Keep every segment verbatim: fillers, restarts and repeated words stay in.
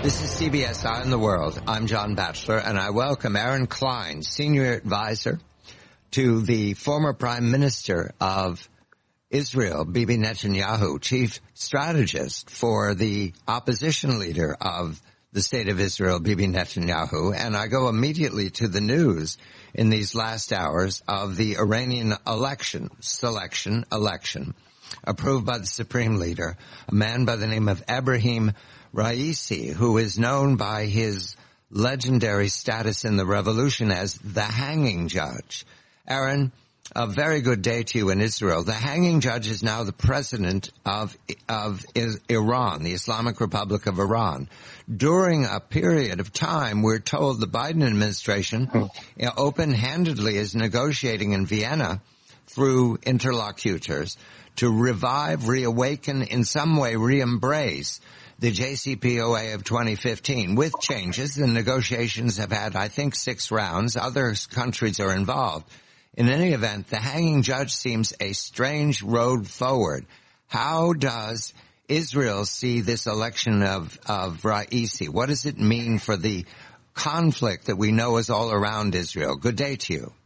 This is C B S Eye on the World. I'm John Batchelor, and I welcome Aaron Klein, Senior Advisor to the former Prime Minister of Israel, Bibi Netanyahu, Chief Strategist for the opposition leader of the State of Israel, Bibi Netanyahu. And I go immediately to the news in these last hours of the Iranian election, selection, election, approved by the Supreme Leader, a man by the name of Ebrahim Raisi, who is known by his legendary status in the revolution as the hanging judge. Aaron, a very good day to you in Israel. The hanging judge is now the president of of Iran, the Islamic Republic of Iran. During a period of time, we're told the Biden administration you know, open-handedly is negotiating in Vienna through interlocutors to revive, reawaken, in some way re-embrace the J C P O A of twenty fifteen. With changes, the negotiations have had, I think, six rounds. Other countries are involved. In any event, the hanging judge seems a strange road forward. How does Israel see this election of, of Raisi? What does it mean for the conflict that we know is all around Israel? Good day to you.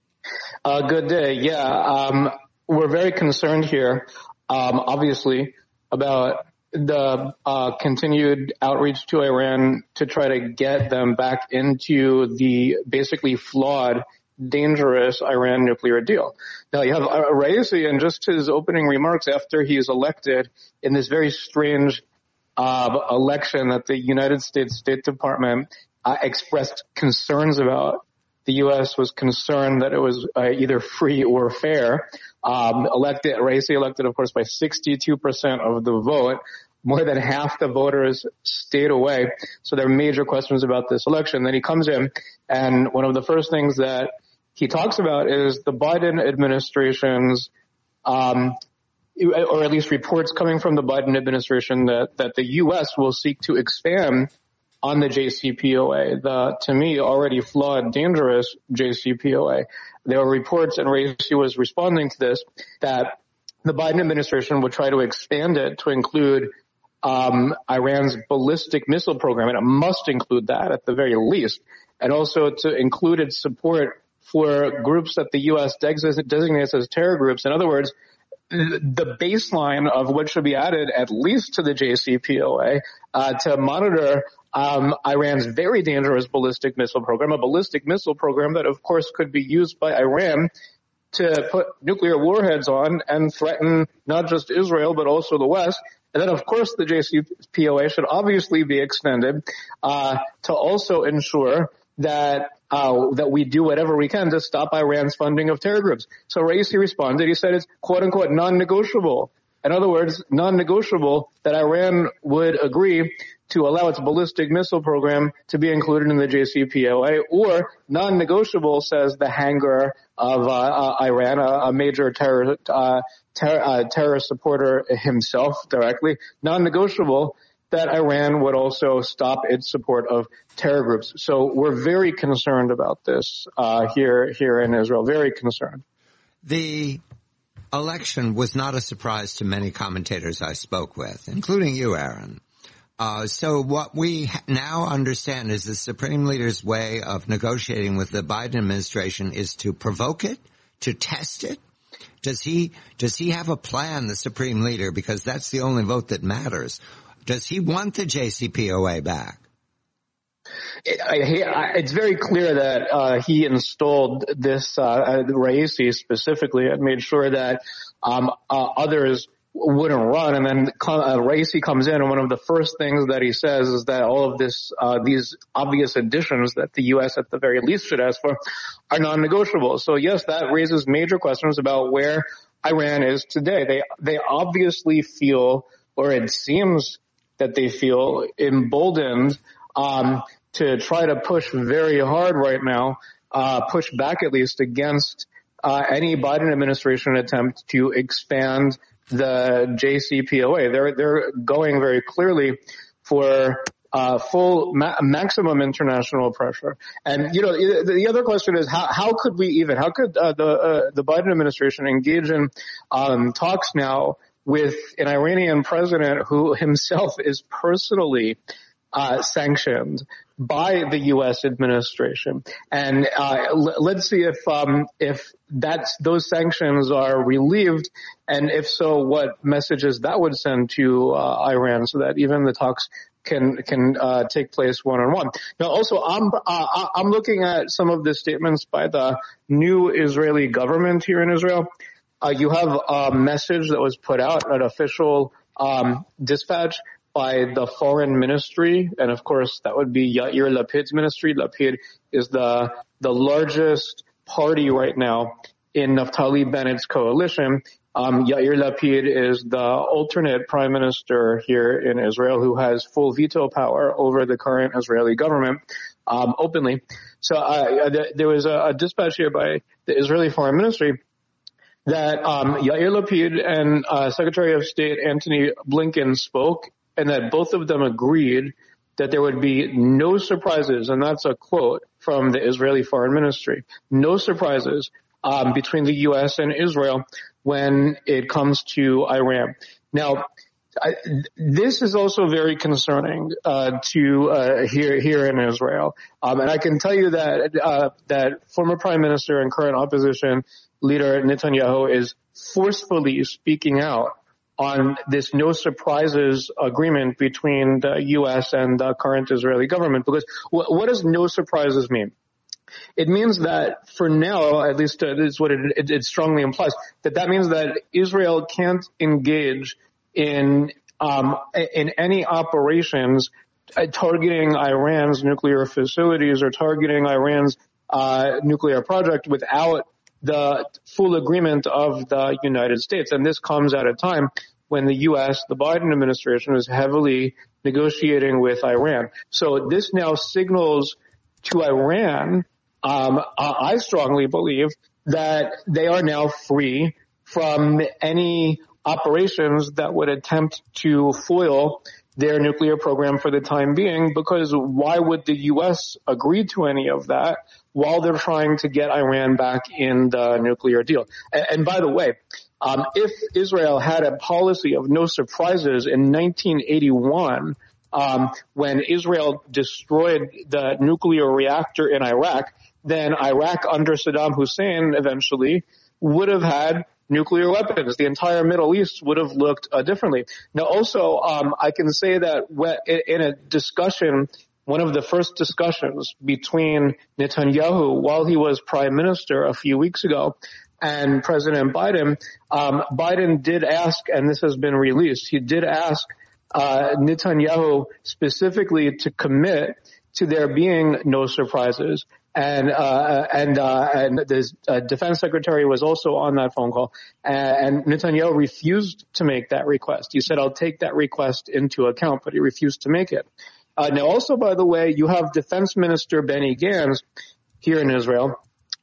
Uh, good day. Yeah, um, we're very concerned here, um, obviously, about the uh, continued outreach to Iran to try to get them back into the basically flawed, dangerous Iran nuclear deal. Now, you have uh, Raisi, and just his opening remarks after he is elected in this very strange uh, election that the United States State Department uh, expressed concerns about. The U S was concerned that it was uh, either free or fair. Um, elected, Raisi elected, of course, by sixty-two percent of the vote. More than half the voters stayed away. So there are major questions about this election. Then he comes in, and one of the first things that he talks about is the Biden administration's, um, or at least reports coming from the Biden administration that, that the U S will seek to expand on the J C P O A, the, to me, already flawed, dangerous J C P O A. There were reports, and Raisi was responding to this, that the Biden administration would try to expand it to include um, Iran's ballistic missile program, and it must include that at the very least, and also to include its support for groups that the U S designates as terror groups. In other words, the baseline of what should be added at least to the J C P O A uh, to monitor um, Iran's very dangerous ballistic missile program, a ballistic missile program that, of course, could be used by Iran to put nuclear warheads on and threaten not just Israel but also the West. And then, of course, the J C P O A should obviously be extended uh, to also ensure that uh, that we do whatever we can to stop Iran's funding of terror groups. So Raisi responded. He said it's quote-unquote non-negotiable. In other words, non-negotiable that Iran would agree to allow its ballistic missile program to be included in the J C P O A, or non-negotiable, says the hanger of uh, uh, Iran, a, a major terror, uh, ter- uh, terrorist supporter himself directly, non-negotiable that Iran would also stop its support of terror groups. So we're very concerned about this uh, here here in Israel, very concerned. The election was not a surprise to many commentators I spoke with, including you, Aaron. Uh, so what we now understand is the Supreme Leader's way of negotiating with the Biden administration is to provoke it, to test it. Does he, does he have a plan, the Supreme Leader, because that's the only vote that matters? Does he want the J C P O A back? It, I, it's very clear that uh, he installed this, uh, Raisi specifically, and made sure that um, uh, others wouldn't run. And then uh, Raisi comes in, and one of the first things that he says is that all of this, uh, these obvious additions that the U S at the very least should ask for are non-negotiable. So yes, that raises major questions about where Iran is today. They they obviously feel, or it seems that they feel, emboldened um, to try to push very hard right now, uh, push back at least against uh, any Biden administration attempt to expand the J C P O A. They're they're going very clearly for uh, full ma- maximum international pressure. And you know, the, the other question is how how could we even how could uh, the uh, the Biden administration engage in um, talks now with an Iranian president who himself is personally uh, sanctioned by the U S administration. And uh, l- let's see if um, if that's those sanctions are relieved, and if so, what messages that would send to uh, Iran, so that even the talks can can uh, take place one on one. Now, also, I'm uh, I'm looking at some of the statements by the new Israeli government here in Israel. Uh, you have a message that was put out, an official um, dispatch by the foreign ministry, and of course that would be Yair Lapid's ministry. Lapid is the the largest party right now in Naftali Bennett's coalition. Um, Yair Lapid is the alternate prime minister here in Israel who has full veto power over the current Israeli government, um, openly. So uh, th- there was a, a dispatch here by the Israeli foreign ministry that um, Yair Lapid and uh, Secretary of State Antony Blinken spoke, and that both of them agreed that there would be no surprises, and that's a quote from the Israeli foreign ministry, no surprises um, between the U S and Israel when it comes to Iran. Now, I, this is also very concerning uh, to uh, here here in Israel, um, and I can tell you that uh, that former Prime Minister and current opposition leader Netanyahu is forcefully speaking out on this no surprises agreement between the U S and the current Israeli government. Because wh- what does no surprises mean? It means that for now, at least uh, this is what it, it, it strongly implies, that that means that Israel can't engage in um, in any operations uh, targeting Iran's nuclear facilities or targeting Iran's uh, nuclear project without the full agreement of the United States. And this comes at a time when the U S, the Biden administration, is heavily negotiating with Iran. So this now signals to Iran, um, I strongly believe, that they are now free from any operations that would attempt to foil their nuclear program for the time being, because why would the U S agree to any of that while they're trying to get Iran back in the nuclear deal? And, and by the way, um, if Israel had a policy of no surprises in nineteen eighty-one, um, when Israel destroyed the nuclear reactor in Iraq, then Iraq under Saddam Hussein eventually would have had nuclear weapons. The entire Middle East would have looked uh, differently. Now, also, um, I can say that in a discussion, one of the first discussions between Netanyahu while he was prime minister a few weeks ago and President Biden, um, Biden did ask, and this has been released, he did ask uh, Netanyahu specifically to commit to there being no surprises. And, uh, and, uh, and the uh, defense secretary was also on that phone call, and Netanyahu refused to make that request. He said, I'll take that request into account, but he refused to make it. Uh, now also, by the way, you have Defense Minister Benny Gantz here in Israel,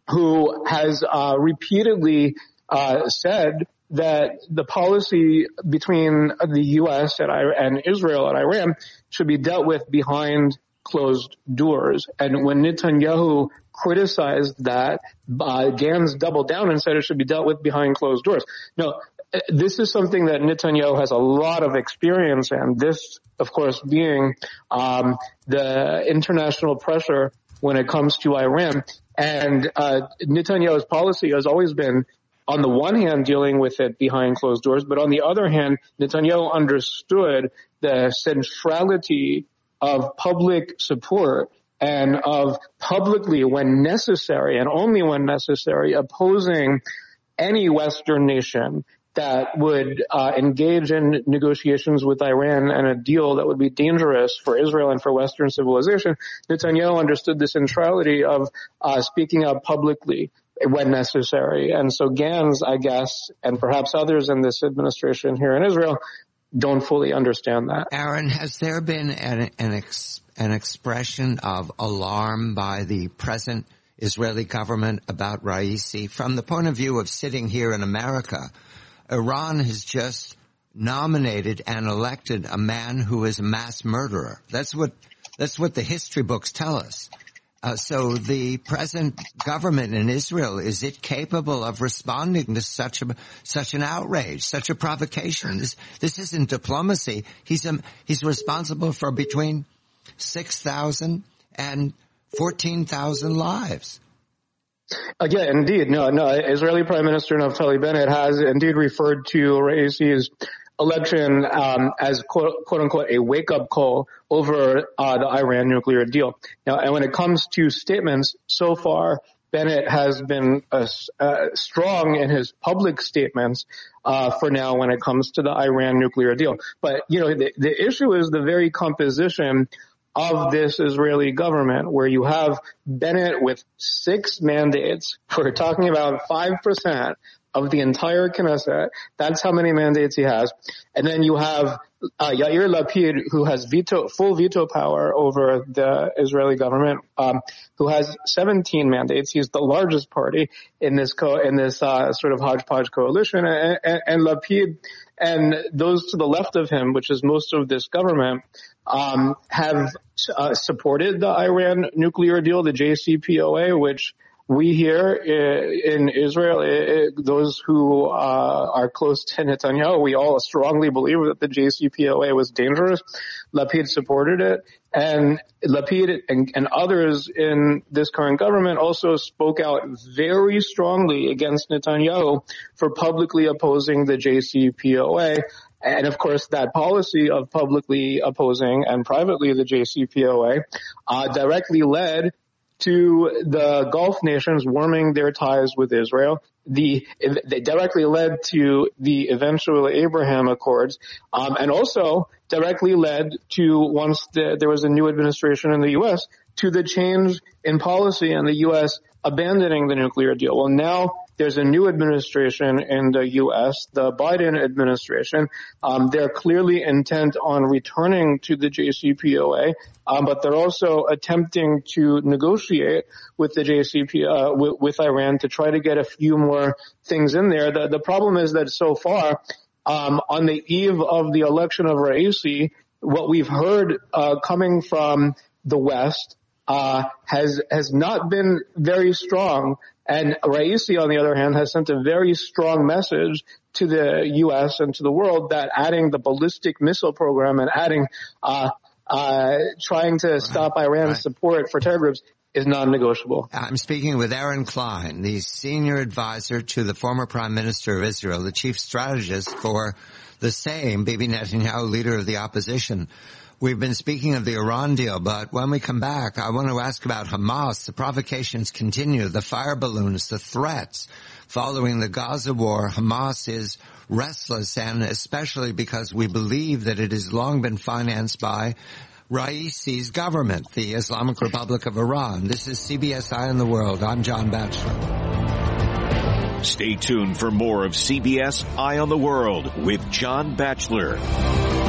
who has, uh, repeatedly, uh, said that the policy between the U S and, and Israel and Iran should be dealt with behind closed doors. And when Netanyahu criticized that, uh, Gantz doubled down and said it should be dealt with behind closed doors. Now, this is something that Netanyahu has a lot of experience in, this, of course, being um, the international pressure when it comes to Iran. And uh, Netanyahu's policy has always been, on the one hand, dealing with it behind closed doors, but on the other hand, Netanyahu understood the centrality of public support and of publicly, when necessary, and only when necessary, opposing any Western nation that would uh, engage in negotiations with Iran and a deal that would be dangerous for Israel and for Western civilization. Netanyahu understood the centrality of uh, speaking out publicly when necessary. And so Gantz, I guess, and perhaps others in this administration here in Israel, don't fully understand that. Aaron, has there been an, an, ex, an expression of alarm by the present Israeli government about Raisi? From the point of view of sitting here in America, Iran has just nominated and elected a man who is a mass murderer. That's what, that's what the history books tell us. Uh, so the present government in Israel, is it capable of responding to such a, such an outrage, such a provocation? This, this isn't diplomacy. He's, um, he's responsible for between six thousand and fourteen thousand lives. Uh, yeah, indeed. No, no. Israeli Prime Minister Naftali Bennett has indeed referred to Raisi's election um, as quote, quote unquote a wake up call over uh, the Iran nuclear deal. Now, and when it comes to statements, so far Bennett has been uh, uh, strong in his public statements uh, for now when it comes to the Iran nuclear deal. But you know, the, the issue is the very composition of this Israeli government, where you have Bennett with six mandates. We're talking about five percent of the entire Knesset. That's how many mandates he has. And then you have uh, Yair Lapid, who has veto, full veto power over the Israeli government, um, who has seventeen mandates. He's the largest party in this co- in this uh, sort of hodgepodge coalition. And, and, and Lapid and those to the left of him, which is most of this government, um, have uh, supported the Iran nuclear deal, the J C P O A, which we here in Israel, those who uh, are close to Netanyahu, we all strongly believe that the J C P O A was dangerous. Lapid supported it, and Lapid and, and others in this current government also spoke out very strongly against Netanyahu for publicly opposing the J C P O A. And of course, that policy of publicly opposing and privately the J C P O A uh, directly led to the Gulf nations warming their ties with Israel. The, they directly led to the eventual Abraham Accords, um, and also directly led to, once the, there was a new administration in the U S, to the change in policy in the U S abandoning the nuclear deal. Well, now there's a new administration in the U S, the Biden administration. Um, they're clearly intent on returning to the J C P O A, um, but they're also attempting to negotiate with the J C P O A, uh, with, with Iran to try to get a few more things in there. The, the problem is that so far, um, on the eve of the election of Raisi, what we've heard uh, coming from the West Uh, has has not been very strong, and Raisi, on the other hand, has sent a very strong message to the U S and to the world that adding the ballistic missile program and adding uh, uh, trying to right. stop Iran's right. support for terror groups is non-negotiable. I'm speaking with Aaron Klein, the senior advisor to the former Prime Minister of Israel, the chief strategist for the same Bibi Netanyahu, leader of the opposition. We've been speaking of the Iran deal, but when we come back, I want to ask about Hamas. The provocations continue, the fire balloons, the threats. Following the Gaza war, Hamas is restless, and especially because we believe that it has long been financed by Raisi's government, the Islamic Republic of Iran. This is C B S Eye on the World. I'm John Batchelor. Stay tuned for more of C B S Eye on the World with John Batchelor.